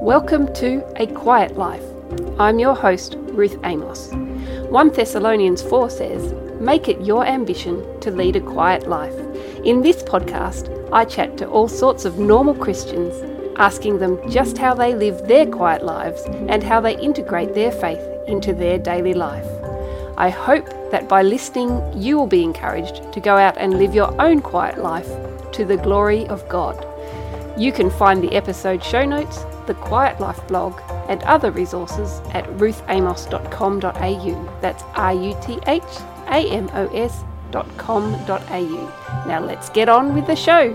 Welcome to A Quiet Life. I'm your host, Ruth Amos. 1 Thessalonians 4 says, "Make it your ambition to lead a quiet life." In this podcast, I chat to all sorts of normal Christians, asking them just how they live their quiet lives and how they integrate their faith into their daily life. I hope that by listening, you will be encouraged to go out and live your own quiet life to the glory of God. You can find the episode show notes, the Quiet Life blog, and other resources at ruthamos.com.au. That's ruthamos.com.au. Now let's get on with the show.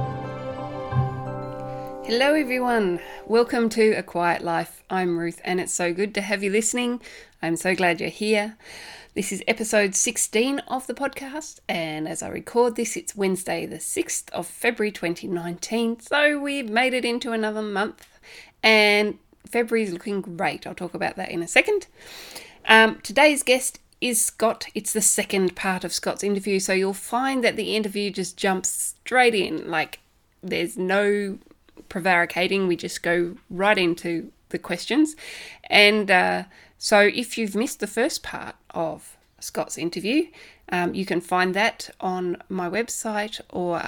Hello everyone, welcome to A Quiet Life. I'm Ruth and it's so good to have you listening. I'm so glad you're here. This is episode 16 of the podcast, and as I record this, it's Wednesday the 6th of February 2019, so we've made it into another month, and February is looking great. I'll talk about that in a second. Today's guest is Scott. It's the second part of Scott's interview, so you'll find that the interview just jumps straight in, like there's no prevaricating, we just go right into the questions. And so if you've missed the first part of Scott's interview, you can find that on my website, or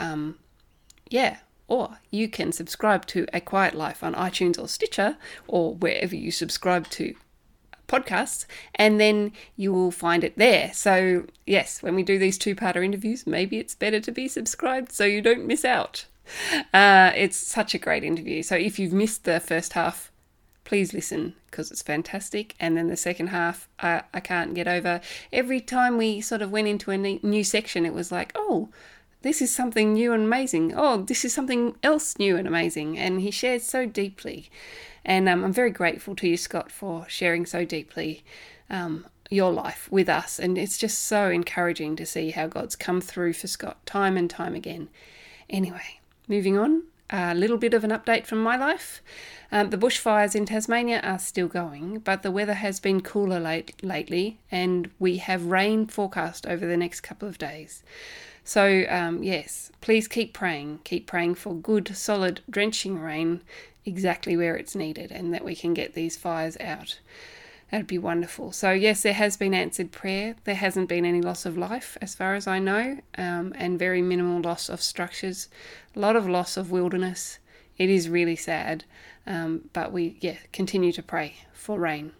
you can subscribe to A Quiet Life on iTunes or Stitcher or wherever you subscribe to podcasts, and then you will find it there. So yes, when we do these two-parter interviews, maybe it's better to be subscribed so you don't miss out. It's such a great interview. So if you've missed the first half, please listen because it's fantastic. And then the second half, I can't get over. Every time we sort of went into a new section, it was like, oh, this is something new and amazing. Oh, this is something else new and amazing. And he shared so deeply. And I'm very grateful to you, Scott, for sharing so deeply your life with us. And it's just so encouraging to see how God's come through for Scott time and time again. Anyway, moving on, a little bit of an update from my life. The bushfires in Tasmania are still going, but the weather has been cooler lately, and we have rain forecast over the next couple of days. So yes, please keep praying for good, solid, drenching rain exactly where it's needed, and that we can get these fires out. That'd be wonderful. So yes, there has been answered prayer. There hasn't been any loss of life as far as I know, and very minimal loss of structures. A lot of loss of wilderness. It is really sad, but we continue to pray for rain.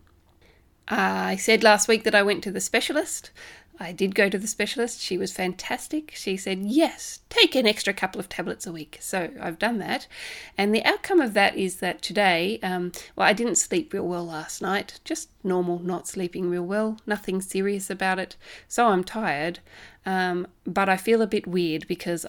I said last week that I went to the specialist. I did go to the specialist. She was fantastic. She said, yes, take an extra couple of tablets a week. So I've done that. And the outcome of that is that today, I didn't sleep real well last night. Just normal, not sleeping real well. Nothing serious about it. So I'm tired. But I feel a bit weird because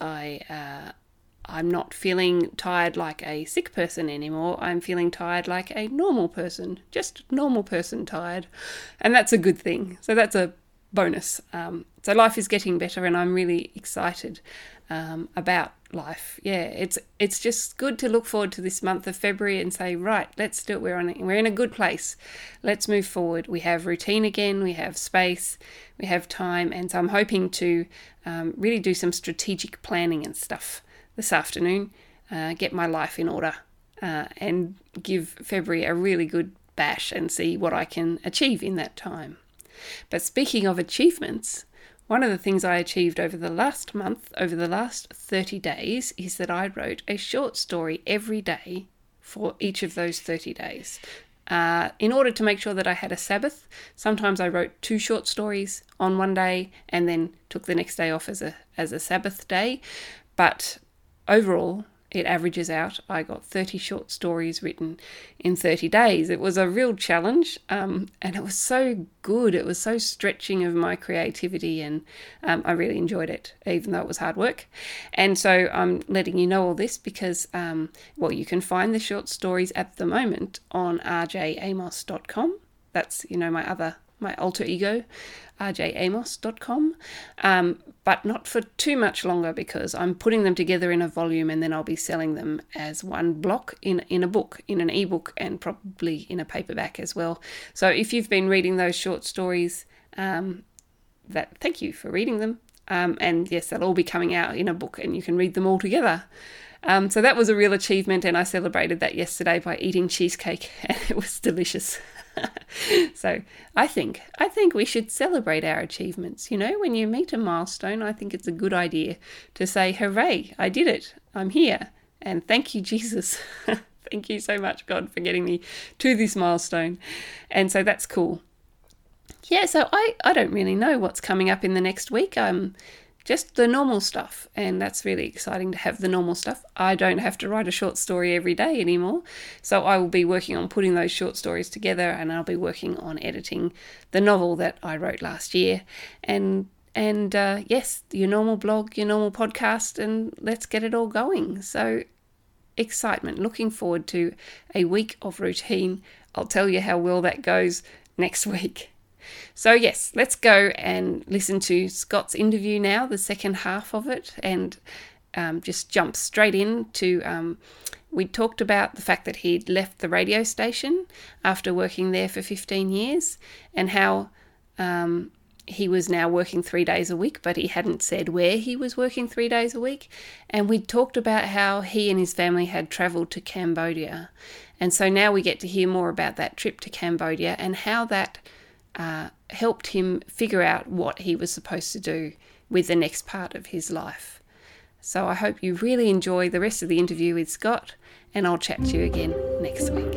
I'm not feeling tired like a sick person anymore. I'm feeling tired like a normal person. Just normal person tired. And that's a good thing. So that's a bonus. So life is getting better, and I'm really excited about life. Yeah, it's just good to look forward to this month of February and say, right, let's do it. We're in a good place. Let's move forward. We have routine again. We have space. We have time, and so I'm hoping to really do some strategic planning and stuff this afternoon. Get my life in order and give February a really good bash and see what I can achieve in that time. But speaking of achievements, one of the things I achieved over the last month, over the last 30 days, is that I wrote a short story every day for each of those 30 days. In order to make sure that I had a Sabbath, sometimes I wrote 2 short stories on one day and then took the next day off as a Sabbath day. But overall, it averages out. I got 30 short stories written in 30 days. It was a real challenge, and it was so good. It was so stretching of my creativity, and I really enjoyed it, even though it was hard work. And so I'm letting you know all this because, you can find the short stories at the moment on rjamos.com. That's, my alter ego, rjamos.com, but not for too much longer because I'm putting them together in a volume, and then I'll be selling them as one block in a book, in an ebook, and probably in a paperback as well. So if you've been reading those short stories, thank you for reading them. And yes, they'll all be coming out in a book, and you can read them all together. So that was a real achievement, and I celebrated that yesterday by eating cheesecake, and it was delicious. So I think we should celebrate our achievements. You know, when you meet a milestone, I think it's a good idea to say, hooray, I did it. I'm here. And thank you, Jesus. Thank you so much, God, for getting me to this milestone. And so that's cool. Yeah, so I don't really know what's coming up in the next week. Just the normal stuff, and that's really exciting to have the normal stuff. I don't have to write a short story every day anymore, so I will be working on putting those short stories together, and I'll be working on editing the novel that I wrote last year, and yes, your normal blog, your normal podcast, and let's get it all going. So excitement, looking forward to a week of routine. I'll tell you how well that goes next week. So yes, let's go and listen to Scott's interview now, the second half of it, and just jump straight into, we talked about the fact that he'd left the radio station after working there for 15 years and how he was now working 3 days a week, but he hadn't said where he was working 3 days a week. And we talked about how he and his family had travelled to Cambodia. And so now we get to hear more about that trip to Cambodia and how that helped him figure out what he was supposed to do with the next part of his life. So I hope you really enjoy the rest of the interview with Scott, and I'll chat to you again next week.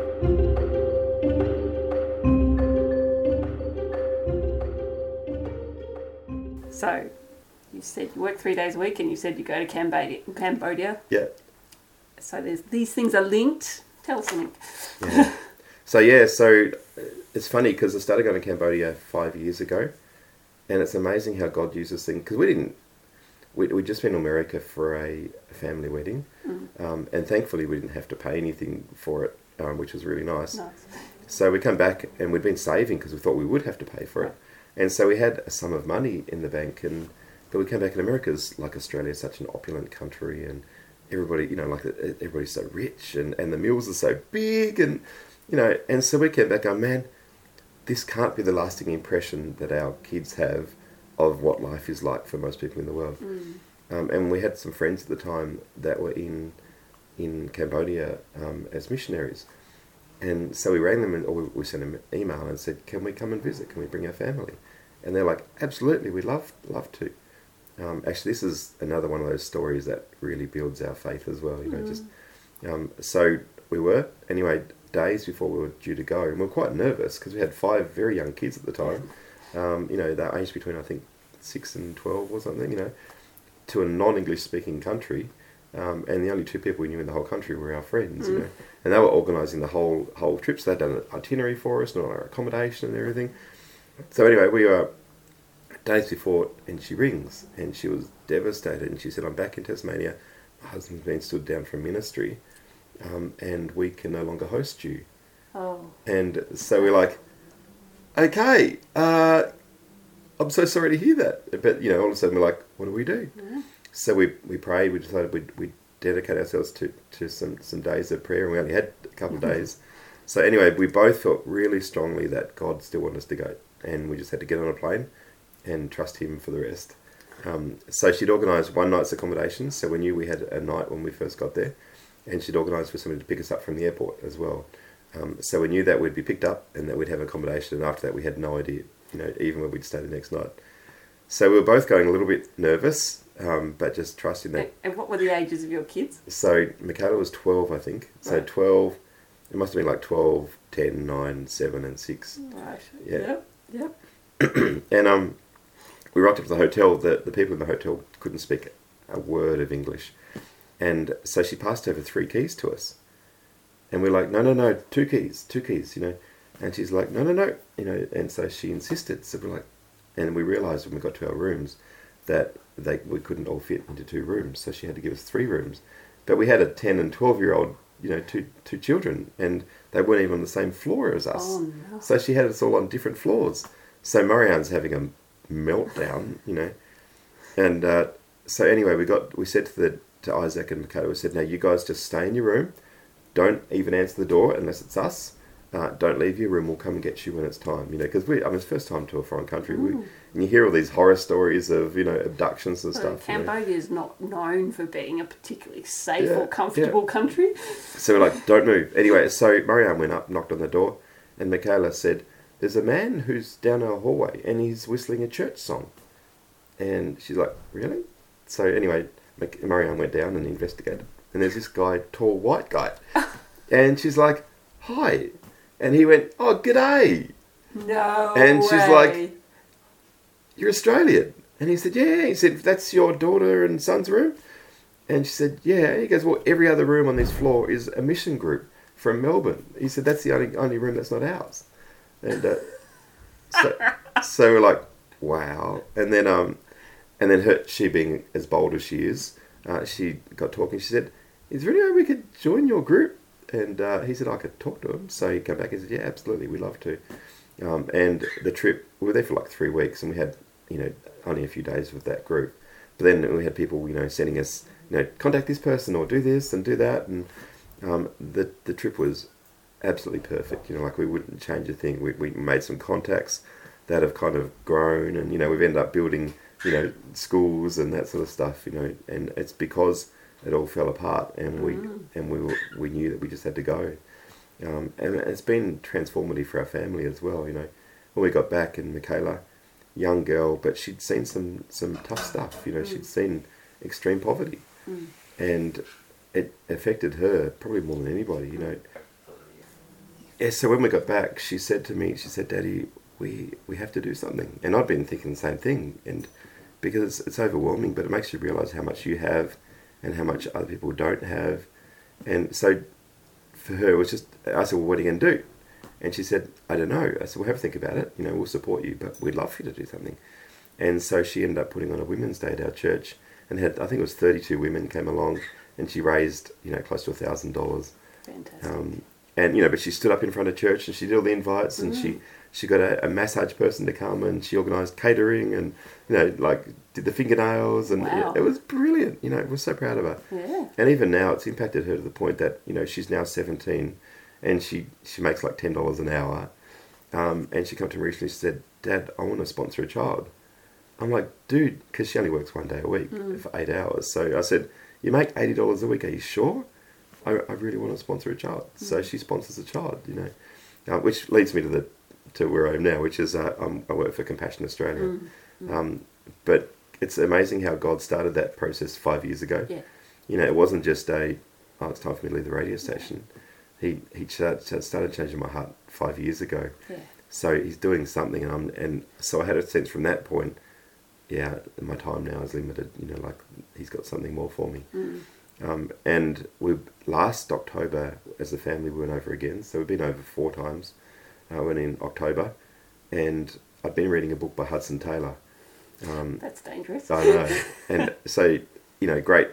So you said you work 3 days a week, and you said you go to Cambodia. Yeah. So these things are linked. Tell us something. Yeah. So it's funny because I started going to Cambodia 5 years ago, and it's amazing how God uses things. Because we'd just been to America for a family wedding, and thankfully we didn't have to pay anything for it, which was really nice. So we come back, and we'd been saving because we thought we would have to pay for it, and so we had a sum of money in the bank. But we came back, and America's like Australia, such an opulent country, and everybody, everybody's so rich, and the meals are so big, and and so we came back going, man, this can't be the lasting impression that our kids have of what life is like for most people in the world. And we had some friends at the time that were in Cambodia as missionaries. And so we rang them, or we sent them an email and said, can we come and visit? Can we bring our family? And they're like, absolutely, we'd love to. Actually, this is another one of those stories that really builds our faith as well. So we were, anyway, days before we were due to go, and we were quite nervous because we had 5 very young kids at the time. They aged between, I think, 6 and 12 or something, to a non-English speaking country. And the only 2 people we knew in the whole country were our friends, and they were organising the whole trip. So they'd done an itinerary for us and all our accommodation and everything. So anyway, we were days before, and she rings, and she was devastated, and she said, I'm back in Tasmania. My husband's been stood down from ministry, and we can no longer host you. Oh. And so we're like, okay, I'm so sorry to hear that. But, all of a sudden we're like, what do we do? So we prayed. We decided we'd dedicate ourselves to some days of prayer, and we only had a couple of days. So anyway, we both felt really strongly that God still wanted us to go, and we just had to get on a plane and trust him for the rest. So she'd organised one night's accommodation, so we knew we had a night when we first got there, and she'd organised for somebody to pick us up from the airport as well. So we knew that we'd be picked up and that we'd have accommodation, and after that we had no idea, even where we'd stay the next night. So we were both going a little bit nervous, but just trusting that. And what were the ages of your kids? So Michaela was 12, I think. So right. 12, it must have been like 12, 10, 9, 7 and 6. Right. Yeah. Yep. And we rocked up to the hotel. The people in the hotel couldn't speak a word of English. And so she passed over 3 keys to us. And we're like, no, 2 keys, And she's like, no, and so she insisted. So we're like, and we realised when we got to our rooms that we couldn't all fit into 2 rooms. So she had to give us 3 rooms. But we had a 10 and 12-year-old, two children, and they weren't even on the same floor as us. Oh, no. So she had us all on different floors. So Marianne's having a meltdown, And so anyway, we said to Isaac and Michaela, we said, now you guys just stay in your room. Don't even answer the door unless it's us. don't leave your room. We'll come and get you when it's time. Because it's first time to a foreign country. And you hear all these horror stories of abductions and stuff. Cambodia is not known for being a particularly safe or comfortable country. So we're like, don't move. Anyway, so Marianne went up, knocked on the door, and Michaela said, "There's a man who's down our hallway, and he's whistling a church song." And she's like, "Really?" So anyway, Marianne went down and investigated, and there's this guy, tall white guy, and she's like, "Hi." And he went, "Oh, g'day." No And she's way. like, "You're Australian?" And he said, "Yeah." He said, "That's your daughter and son's room?" And she said, "Yeah." He goes, "Well, every other room on this floor is a mission group from Melbourne." He said, "That's the only room that's not ours." And so we're like, wow. And then she being as bold as she is, she got talking. She said, "Is there any way we could join your group?" And he said, "I could talk to him." So he came back and said, "Yeah, absolutely, we'd love to." And the trip, we were there for like 3 weeks, and we had, only a few days with that group. But then we had people, sending us, contact this person or do this and do that. And the trip was absolutely perfect. We wouldn't change a thing. We made some contacts that have kind of grown, and, we've ended up building, schools and that sort of stuff, and it's because it all fell apart, and we knew that we just had to go. And it's been transformative for our family as well. When we got back, and Michaela, young girl, but she'd seen some tough stuff. She'd seen extreme poverty, and it affected her probably more than anybody. Yeah. So when we got back, she said to me, "Daddy, we have to do something." And I'd been thinking the same thing, and because it's overwhelming, but it makes you realise how much you have and how much other people don't have. And so for her, it was just, I said, "Well, what are you going to do?" And she said, "I don't know." I said, "We'll have a think about it. We'll support you, but we'd love for you to do something." And so she ended up putting on a Women's Day at our church, and had, I think it was 32 women came along, and she raised, close to $1,000. Fantastic. But she stood up in front of church, and she did all the invites, and she got a massage person to come, and she organised catering, and did the fingernails, and Wow. it was brilliant. We're so proud of her. Yeah. And even now, it's impacted her to the point that she's now 17, and she makes like $10 an hour. And she came to me recently. She said, "Dad, I want to sponsor a child." I'm like, "Dude," because she only works 1 day a week for 8 hours. So I said, "You make $80 a week. Are you sure?" I really want to sponsor a child. So she sponsors a child. Which leads me to where I am now, which is I work for Compassion Australia. But it's amazing how God started that process 5 years ago. Yeah. It wasn't just it's time for me to leave the radio station. He started changing my heart 5 years ago. Yeah. So he's doing something, and so I had a sense from that point, my time now is limited. He's got something more for me. And last October, as a family, we went over again. So we've been over 4 times. I went in October, and I've been reading a book by Hudson Taylor. That's dangerous. I know. And so, great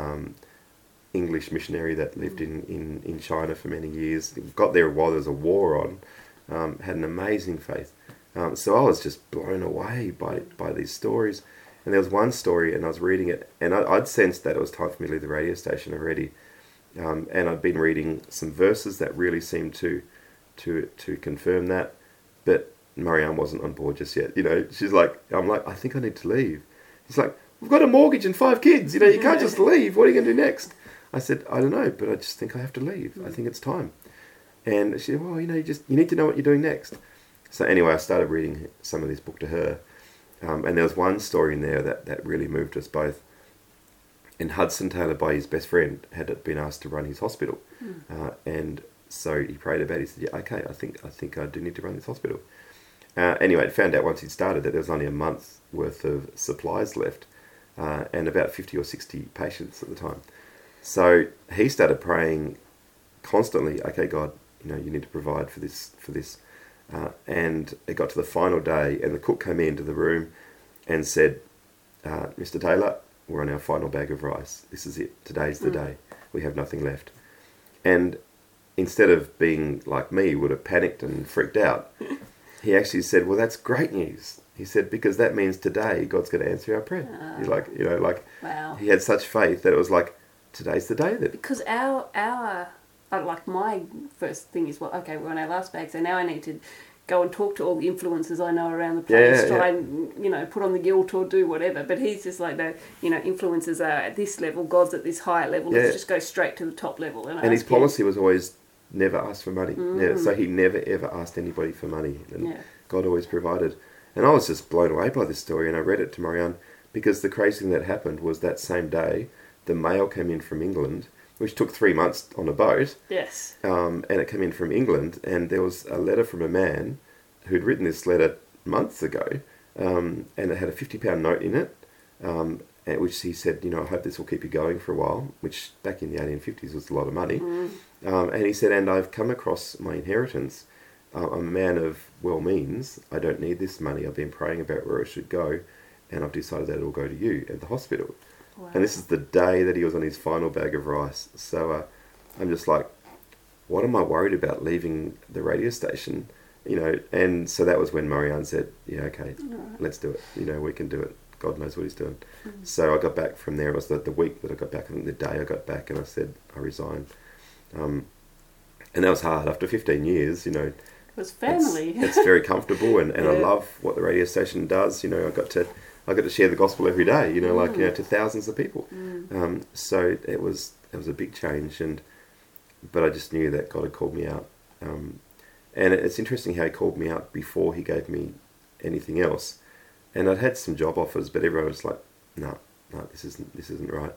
English missionary that lived in China for many years. Got there while there was a war on. Had an amazing faith. So I was just blown away by these stories. And there was one story, and I was reading it, and I'd sensed that it was time for me to leave the radio station already. And I'd been reading some verses that really seemed to confirm that. But Marianne wasn't on board just yet. She's like, I'm like, "I think I need to leave." He's like, "We've got a mortgage and 5 kids. You can't just leave. What are you going to do next?" I said, "I don't know, but I just think I have to leave. I think it's time." And she said, "Well, you need to know what you're doing next." So anyway, I started reading some of this book to her. And there was one story in there that really moved us both. And Hudson Taylor, by his best friend, had been asked to run his hospital. And so he prayed about it. He said, "Yeah, okay, I think I do need to run this hospital." Anyway, found out once he'd started that there was only a month's worth of supplies left, and about 50 or 60 patients at the time. So he started praying constantly, "Okay, God, you need to provide for this. And it got to the final day, and the cook came into the room and said, "Mr. Taylor, we're on our final bag of rice. This is it. Today's the day. We have nothing left." And instead of being like me, would have panicked and freaked out, he actually said, "Well, that's great news." He said, "Because that means today God's going to answer our prayer." He's like, Wow. he had such faith that it was like, today's the day that. Because our like my first thing is, well, okay, we're on our last bag, so now I need to go and talk to all the influencers I know around the place, try and, you know, put on the guilt or do whatever. But he's just like, no, you know, influencers are at this level, God's at this higher level, let's just go straight to the top level. And his policy was always never ask for money. Yeah, so he never ever asked anybody for money. And God always provided. And I was just blown away by this story, and I read it to Marianne, because the crazy thing that happened was that same day, the mail came in from England, which took 3 months on a boat. Yes. And it came in from England, and there was a letter from a man who'd written this letter months ago, and it had a £50 note in it, which he said, you know, I hope this will keep you going for a while, which back in the 1850s was a lot of money. And he said, and I've come across my inheritance. I'm a man of well means. I don't need this money. I've been praying about where it should go, and I've decided that it will go to you at the hospital. Wow. And this is the day that he was on his final bag of rice. So I'm just like, what am I worried about leaving the radio station? You know, and so that was when Marianne said, yeah, okay, let's do it. You know, we can do it. God knows what he's doing. So I got back from there. It was the week that I got back, I think the day I got back, and I said, I resigned. And that was hard. After 15 years, you know, it was family. It's very comfortable, and I love what the radio station does. You know, I got to share the gospel every day, you know, like, you know, to thousands of people. So it was a big change, but I just knew that God had called me out. And it's interesting how he called me out before he gave me anything else. And I'd had some job offers, but everyone was like, no, this isn't right.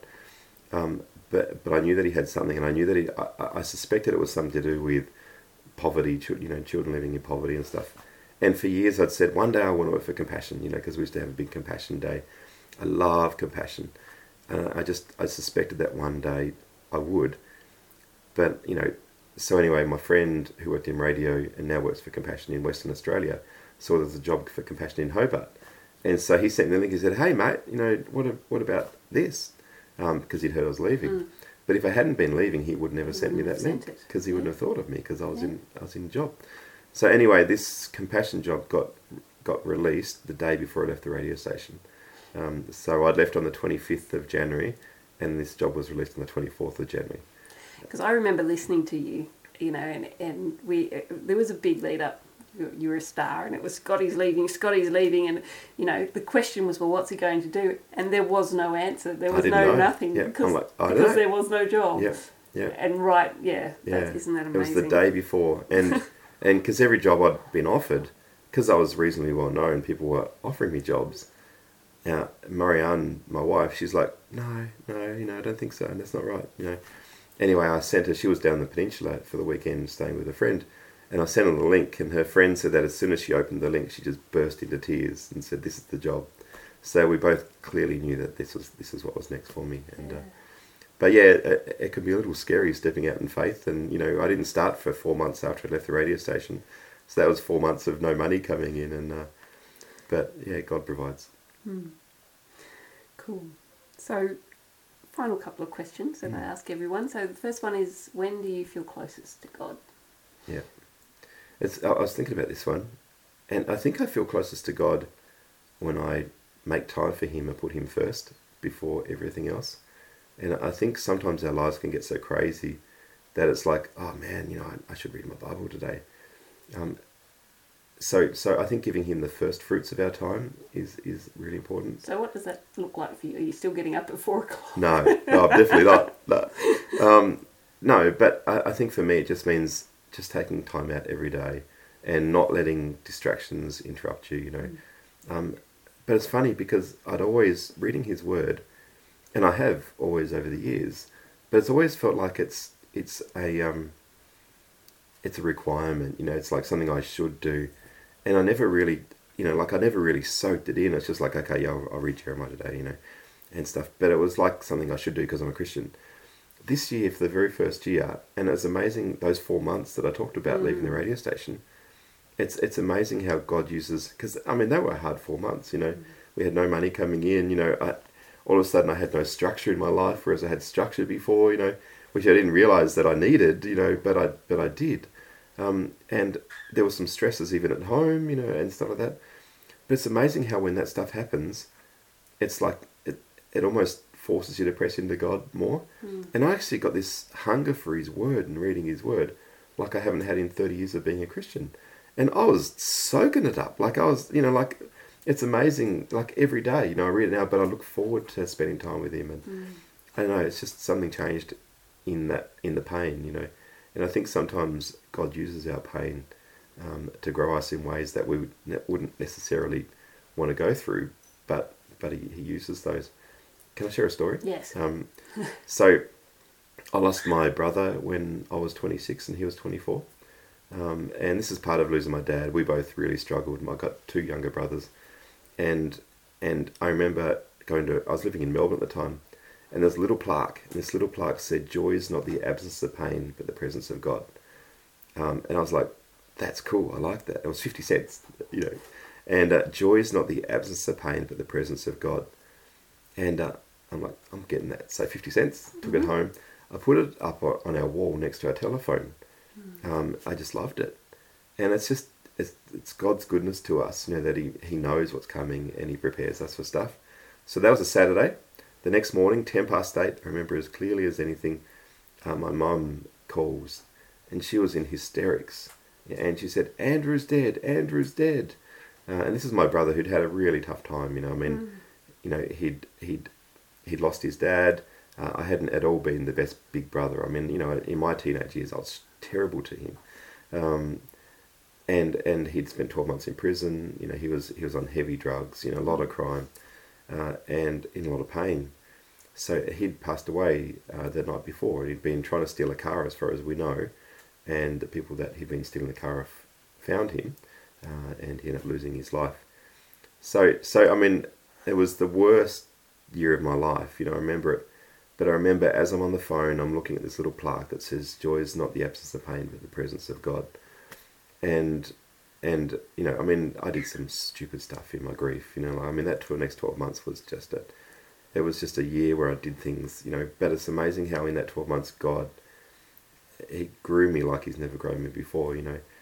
But I knew that he had something, and I knew that I suspected it was something to do with poverty, you know, children living in poverty and stuff. And for years I'd said, one day I want to work for Compassion, you know, because we used to have a big Compassion Day. I love Compassion. I suspected that one day I would. But, you know, so anyway, my friend who worked in radio and now works for Compassion in Western Australia saw there was a job for Compassion in Hobart. And so he sent me the link. He said, hey, mate, you know, what about this? Because he'd heard I was leaving. But if I hadn't been leaving, he would never sent me that link, because he wouldn't have thought of me, because I was in a job. So anyway, this Compassion job got released the day before I left the radio station. So I'd left on the 25th of January, and this job was released on the 24th of January. Because I remember listening to you, you know, and there was a big lead up. You were a star, and it was Scotty's leaving, and, you know, the question was, well, what's he going to do? And there was no answer. There was nothing, because there was no job. Yeah. And isn't that amazing? It was the day before, and because every job I'd been offered, because I was reasonably well known, people were offering me jobs. Now, Marianne, my wife, she's like, no, you know, I don't think so, and that's not right, you know. Anyway, I sent her, she was down the peninsula for the weekend staying with a friend, and I sent her the link, and her friend said that as soon as she opened the link, she just burst into tears and said, this is the job. So we both clearly knew that this is what was next for me. And but yeah, it could be a little scary stepping out in faith. And, you know, I didn't start for 4 months after I left the radio station. So that was 4 months of no money coming in. And but yeah, God provides. Cool. So final couple of questions that I ask everyone. So the first one is, when do you feel closest to God? Yeah. I was thinking about this one, and I think I feel closest to God when I make time for him and put him first before everything else. And I think sometimes our lives can get so crazy that it's like, oh man, you know, I should read my Bible today. So I think giving him the first fruits of our time is really important. So what does that look like for you? Are you still getting up at 4 o'clock? No, definitely not. No, but I think for me it just means just taking time out every day and not letting distractions interrupt you, you know. But it's funny, because I'd always, reading his word, and I have always over the years, but it's always felt like it's a requirement, you know, it's like something I should do. And I never really, you know, like I never really soaked it in. It's just like, okay, yeah, I'll read Jeremiah today, you know, and stuff. But it was like something I should do because I'm a Christian. This year, for the very first year, and it's amazing, those 4 months that I talked about leaving the radio station, it's amazing how God uses, because, I mean, they were hard 4 months, you know. We had no money coming in, you know. All of a sudden I had no structure in my life, whereas I had structure before, you know, which I didn't realise that I needed, you know, but I did. And there were some stresses even at home, you know, and stuff like that. But it's amazing how when that stuff happens, it's like, it almost forces you to press into God more. And I actually got this hunger for His Word and reading His Word like I haven't had in 30 years of being a Christian. And I was soaking it up. Like I was, like it's amazing. Like every day, I read it now, but I look forward to spending time with Him. And I don't know, it's just something changed in the pain, And I think sometimes God uses our pain to grow us in ways that we wouldn't necessarily want to go through, but he uses those. Can I share a story? Yes. So I lost my brother when I was 26 and he was 24. And this is part of losing my dad. We both really struggled. I got 2 younger brothers. And I remember I was living in Melbourne at the time, and there's a little plaque. And this little plaque said, "Joy is not the absence of pain, but the presence of God." And I was like, that's cool. I like that. It was 50 cents, And joy is not the absence of pain, but the presence of God. And I'm like, I'm getting that. So 50 cents, took it home. I put it up on our wall next to our telephone. I just loved it. And it's God's goodness to us, that he knows what's coming and He prepares us for stuff. So that was a Saturday. The next morning, 8:10, I remember as clearly as anything, my mum calls, and she was in hysterics. And she said, "Andrew's dead, Andrew's dead." And this is my brother who'd had a really tough time, he'd lost his dad. I hadn't at all been the best big brother. In my teenage years, I was terrible to him. And he'd spent 12 months in prison. He was on heavy drugs, a lot of crime, and in a lot of pain. So he'd passed away the night before. He'd been trying to steal a car, as far as we know, and the people that he'd been stealing the car off found him, and he ended up losing his life. So it was the worst year of my life. I remember it. But I remember as I'm on the phone, I'm looking at this little plaque that says, "Joy is not the absence of pain, but the presence of God." And I did some stupid stuff in my grief. That next 12 months was just a year where I did things, but it's amazing how in that 12 months, God, He grew me like He's never grown me before,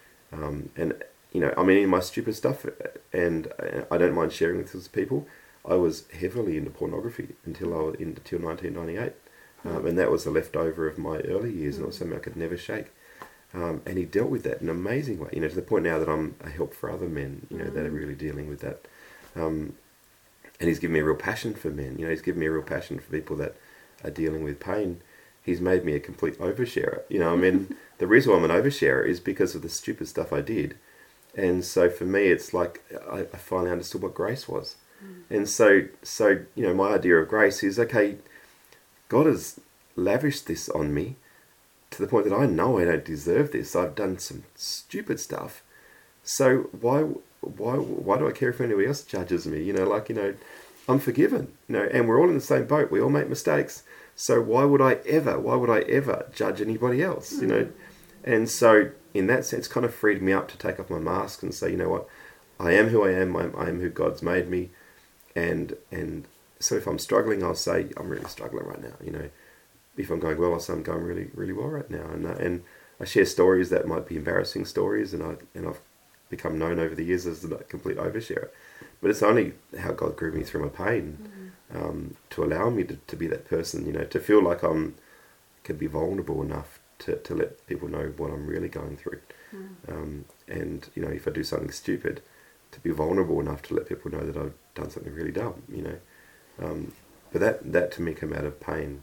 in my stupid stuff, and I don't mind sharing with those people, I was heavily into pornography until 1998. And that was a leftover of my early years, and it was something I could never shake. And He dealt with that in an amazing way, to the point now that I'm a help for other men, that are really dealing with that. And He's given me a real passion for men. He's given me a real passion for people that are dealing with pain. He's made me a complete oversharer. The reason why I'm an oversharer is because of the stupid stuff I did. And so for me, it's like I finally understood what grace was. And so my idea of grace is, okay, God has lavished this on me to the point that I know I don't deserve this. I've done some stupid stuff. So why do I care if anybody else judges me? I'm forgiven, and we're all in the same boat. We all make mistakes. So why would I ever judge anybody else? And so in that sense, kind of freed me up to take off my mask and say, what, I am who I am. I am who God's made me. And so if I'm struggling, I'll say, I'm really struggling right now. If I'm going well, I'll say I'm going really, really well right now. And I share stories that might be embarrassing stories, and I've become known over the years as a complete oversharer. But it's only how God grew me through my pain to allow me to be that person, to feel like I can be vulnerable enough to let people know what I'm really going through. And, if I do something stupid, to be vulnerable enough to let people know that I've done something really dumb, But that to me came out of pain.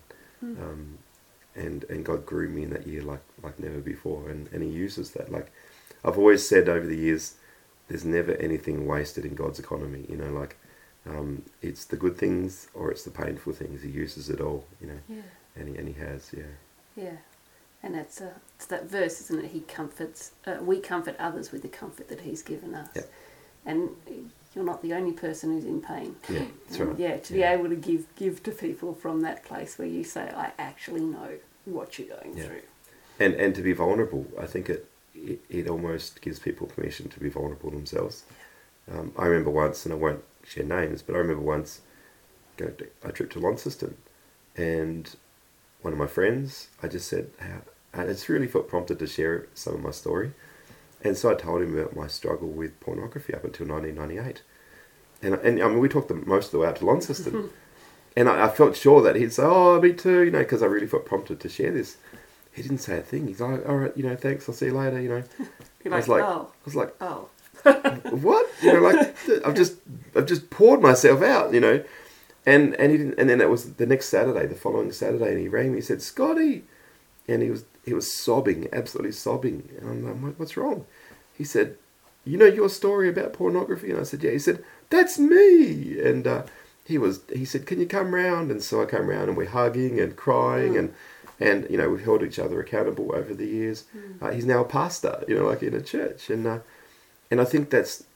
And God grew me in that year like never before. And He uses that. Like I've always said over the years, there's never anything wasted in God's economy. It's the good things or it's the painful things. He uses it all, Yeah. And he has, yeah. Yeah. And it's that verse, isn't it? He comforts, we comfort others with the comfort that He's given us. Yep. And you're not the only person who's in pain. Yeah, that's right. Yeah, to be able to give to people from that place where you say, I actually know what you're going through. And to be vulnerable, I think it almost gives people permission to be vulnerable themselves. I remember once, and I won't share names, but I remember once going to a trip to Launceston, and one of my friends, I just said, I just really felt prompted to share some of my story. And so I told him about my struggle with pornography up until 1998. And we talked most of the way out to Launceston. And I felt sure that he'd say, "Oh, me too," you know, because I really felt prompted to share this. He didn't say a thing. He's like, "All right, you know, thanks. I'll see you later." You know, You're I was like, oh, I was like, oh. "What?" You know, like I've just poured myself out, you know, and he didn't. And then it was the next Saturday, the following Saturday, and he rang me. He said, "Scotty," and he was sobbing, absolutely sobbing. And I'm like, "What's wrong?" He said, "You know your story about pornography?" And I said, "Yeah." He said, "That's me." And he said, "Can you come round?" And so I came round, and we're hugging and crying, and you know, we've held each other accountable over the years. He's now a pastor, you know, like in a church, and I think that's,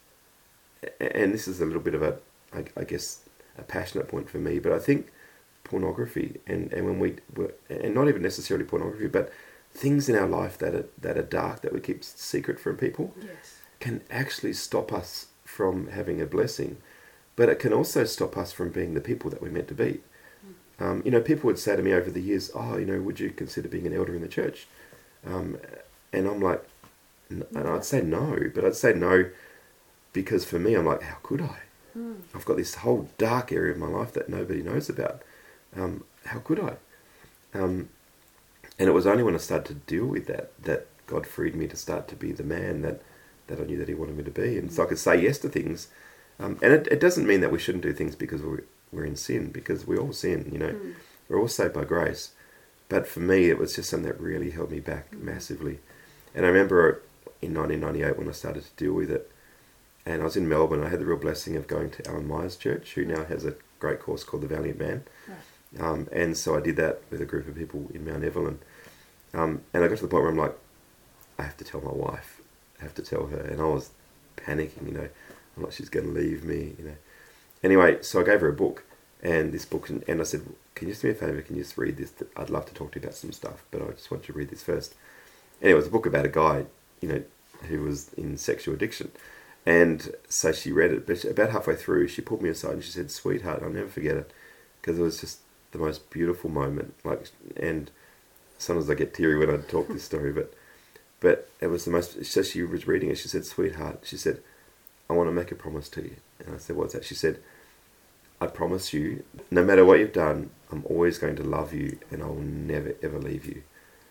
and this is a little bit of I guess a passionate point for me, but I think pornography and when and not even necessarily pornography, but things in our life that are dark, that we keep secret from people, Yes. can actually stop us from having a blessing, but it can also stop us from being the people that we're meant to be. You know, people would say to me over the years, "Oh, you know, would you consider being an elder in the church?" And I'm like, and I'd say no, but I'd say no because for me, I'm like, how could I? I've got this whole dark area of my life that nobody knows about. How could I? And it was only when I started to deal with that God freed me to start to be the man that I knew that He wanted me to be, and so I could say yes to things. And it doesn't mean that we shouldn't do things because we're in sin, because we all sin, you know. We're all saved by grace. But for me, it was just something that really held me back massively. And I remember in 1998 when I started to deal with it, and I was in Melbourne, I had the real blessing of going to Alan Myers Church, who now has a great course called The Valiant Man. Right. And so I did that with a group of people in Mount Evelyn. And I got to the point where I'm like, I have to tell my wife. I have to tell her. And I was panicking, you know. I'm like, she's going to leave me, you know. Anyway, so I gave her a book, and this book, and I said, "Can you just do me a favour? Can you just read this? I'd love to talk to you about some stuff, but I just want you to read this first." Anyway, it was a book about a guy, you know, who was in sexual addiction. And so she read it, but about halfway through, she pulled me aside and she said, "Sweetheart, I'll never forget it," because it was just the most beautiful moment. Like, and sometimes I get teary when I talk this story, but it was the most. So she was reading it. She said, "Sweetheart," she said, "I want to make a promise to you." And I said, "What's that?" She said, "I promise you, no matter what you've done, I'm always going to love you, and I will never ever leave you."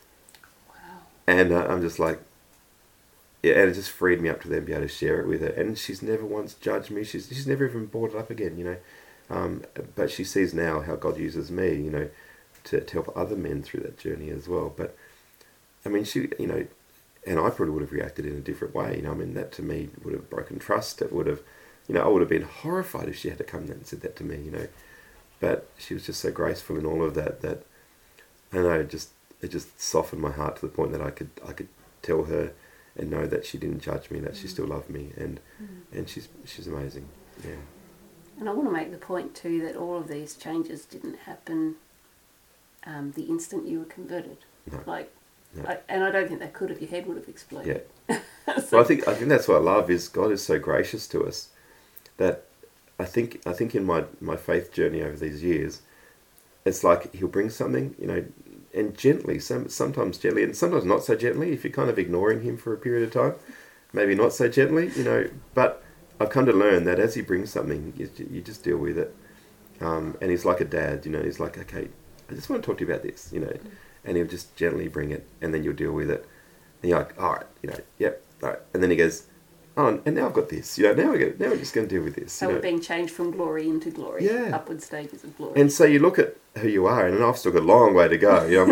Wow. And I'm just like, yeah, and it just freed me up to then be able to share it with her. And she's never once judged me. She's never even brought it up again, you know. But she sees now how God uses me, you know, to help other men through that journey as well. But I mean, she, you know, and I probably would have reacted in a different way. You know, I mean, that to me would have broken trust. It would have, you know, I would have been horrified if she had to come and said that to me, you know. But she was just so graceful in all of that I know, it just softened my heart to the point that I could tell her and know that she didn't judge me, that she still loved me, and she's amazing. Yeah. And I want to make the point too that all of these changes didn't happen the instant you were converted. No. Like, no. And I don't think they could if your head would have exploded. Yeah. So, well, I think that's what I love is God is so gracious to us that I think in my faith journey over these years, it's like He'll bring something, you know, and gently, sometimes gently, and sometimes not so gently. If you're kind of ignoring Him for a period of time, maybe not so gently, you know. But I've come to learn that as He brings something, you just deal with it. And He's like a dad, you know. He's like, "Okay, I just want to talk to you about this," you know, and He'll just gently bring it, and then you'll deal with it. And you're like, "All right, you know, yep, all right." And then He goes, "Oh, and now I've got this, you know. Now we're just going to deal with this." So we're being changed from glory into glory, yeah, upward stages of glory. And so you look at who you are, and I've still got a long way to go. You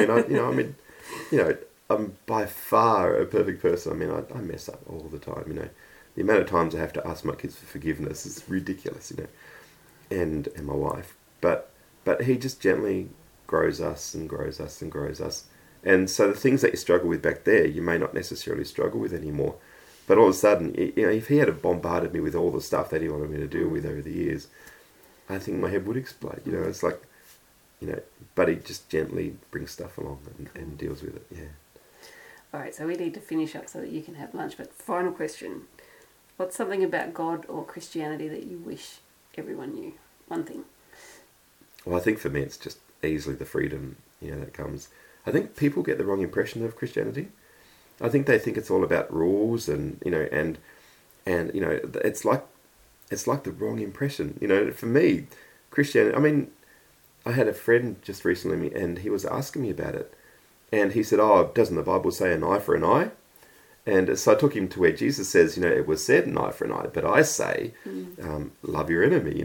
know, I'm by far a perfect person. I mean, I mess up all the time. You know, the amount of times I have to ask my kids for forgiveness is ridiculous. You know, and my wife, but He just gently grows us and grows us and grows us. And so the things that you struggle with back there, you may not necessarily struggle with anymore. But all of a sudden, you know, if He had bombarded me with all the stuff that He wanted me to deal with over the years, I think my head would explode. You know, it's like, you know, but He just gently brings stuff along and deals with it. Yeah. All right, so we need to finish up so that you can have lunch. But final question: what's something about God or Christianity that you wish everyone knew? One thing. Well, I think for me, it's just easily the freedom, you know, that comes. I think people get the wrong impression of Christianity. I think they think it's all about rules and, you know, and you know, it's like the wrong impression. You know, for me, Christianity, I mean, I had a friend just recently, and he was asking me about it. And he said, oh, doesn't the Bible say an eye for an eye? And so I took him to where Jesus says, it was said an eye for an eye, but I say, love your enemy,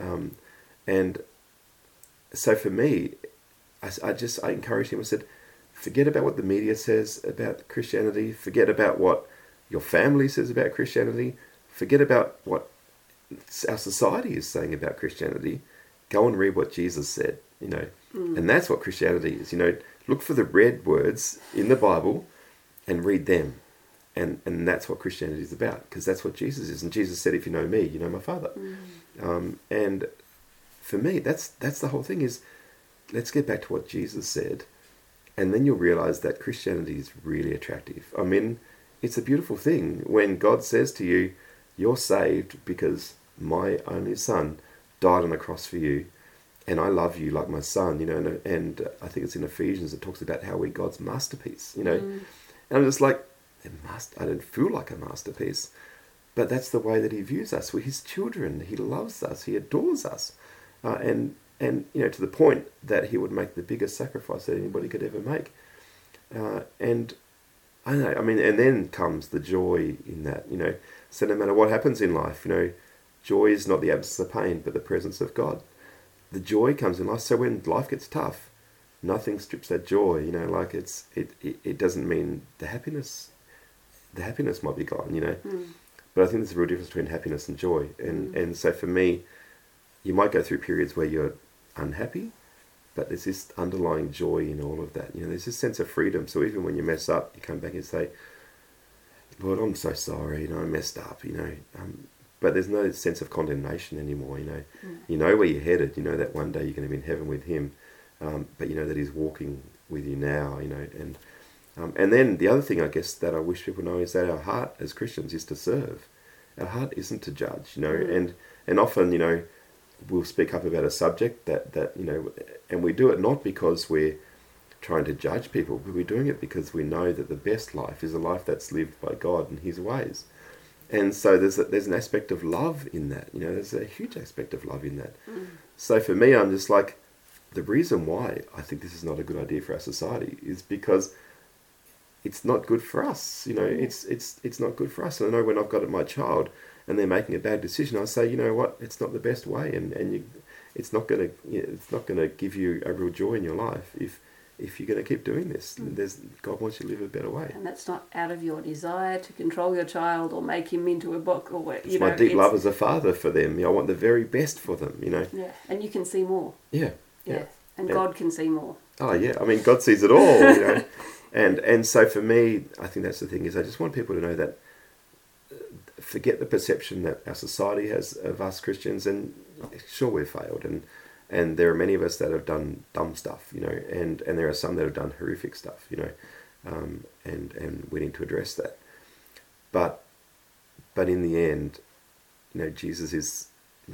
and so for me, I encouraged him. I said, forget about what the media says about Christianity. Forget about what your family says about Christianity. Forget about what our society is saying about Christianity. Go and read what Jesus said, and that's what Christianity is. Look for the red words in the Bible and read them. And that's what Christianity is about, because that's what Jesus is. And Jesus said, if you know me, you know my Father. And for me, that's the whole thing is, let's get back to what Jesus said. And then you'll realize that Christianity is really attractive. I mean, it's a beautiful thing when God says to you, you're saved because my only son died on the cross for you. And I love you like my son, and I think it's in Ephesians, it talks about how we're God's masterpiece, And I'm just like, I don't feel like a masterpiece, but that's the way that he views us. We're his children. He loves us. He adores us. And to the point that he would make the biggest sacrifice that anybody could ever make. And I know, and then comes the joy in that, So no matter what happens in life, joy is not the absence of pain, but the presence of God. The joy comes in life. So when life gets tough, nothing strips that joy, it doesn't mean the happiness might be gone, But I think there's a real difference between happiness and joy. And so for me, you might go through periods where you're unhappy, but there's this underlying joy in all of that. There's this sense of freedom. So even when you mess up, you come back and say, Lord, I'm so sorry, I messed up, but there's no sense of condemnation anymore, You know where you're headed, that one day you're going to be in heaven with him, but you know that he's walking with you now, and then the other thing, I guess, that I wish people know is that our heart as Christians is to serve. Our heart isn't to judge, and often, we'll speak up about a subject that and we do it not because we're trying to judge people, but we're doing it because we know that the best life is a life that's lived by God and his ways. And so there's an aspect of love in that, there's a huge aspect of love in that. So for me, I'm just like, the reason why I think this is not a good idea for our society is because it's not good for us, it's not good for us. And I know when I've got my child and they're making a bad decision, I say, you know what, it's not the best way, and it's not going to give you a real joy in your life if you're going to keep doing this. God wants you to live a better way. And that's not out of your desire to control your child or make him into a book or what. It's my deep love as a father for them. I want the very best for them. Yeah, and you can see more. Yeah. And God can see more. Oh yeah, God sees it all. And so for me, I think that's the thing is I just want people to know that forget the perception that our society has of us Christians, and sure we've failed, and there are many of us that have done dumb stuff, and there are some that have done horrific stuff, and we need to address that. But in the end, Jesus is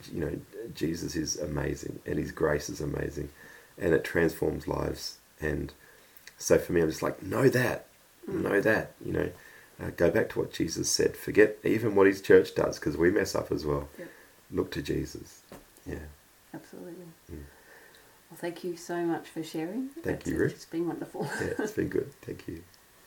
amazing, and his grace is amazing, and it transforms lives. And so for me, I'm just like, know that, go back to what Jesus said. Forget even what his church does, because we mess up as well. Yep. Look to Jesus. Yeah. Absolutely. Well, thank you so much for sharing. Thank you, Ruth. It's been wonderful. Yeah, it's been good. Thank you.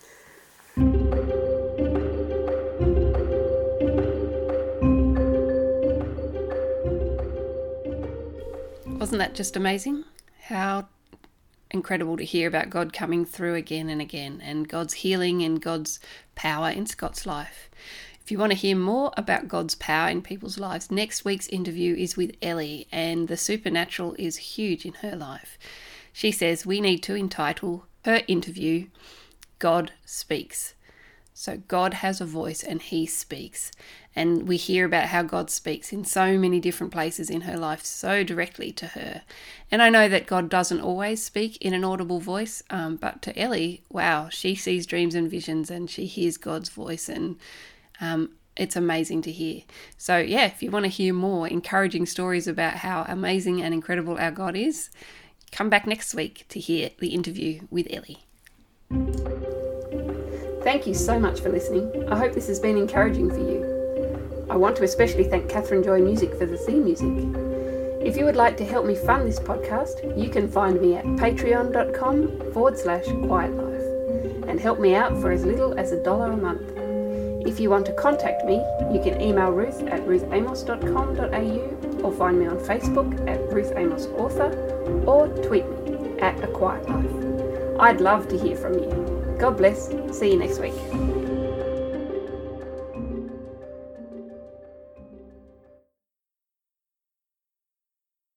Wasn't that just amazing? How incredible to hear about God coming through again and again, and God's healing and God's power in Scott's life. If you want to hear more about God's power in people's lives, next week's interview is with Ellie, and the supernatural is huge in her life. She says we need to entitle her interview, God Speaks. So God has a voice and he speaks. And we hear about how God speaks in so many different places in her life, so directly to her. And I know that God doesn't always speak in an audible voice, but to Ellie, wow, she sees dreams and visions and she hears God's voice, and it's amazing to hear. So yeah, if you want to hear more encouraging stories about how amazing and incredible our God is, come back next week to hear the interview with Ellie. Thank you so much for listening. I hope this has been encouraging for you. I want to especially thank Catherine Joy Music for the theme music. If you would like to help me fund this podcast, you can find me at patreon.com/quietlife and help me out for as little as $1 a month. If you want to contact me, you can email Ruth at ruthamos.com.au or find me on Facebook at Ruth Amos Author or tweet me at A Quiet Life. I'd love to hear from you. God bless. See you next week.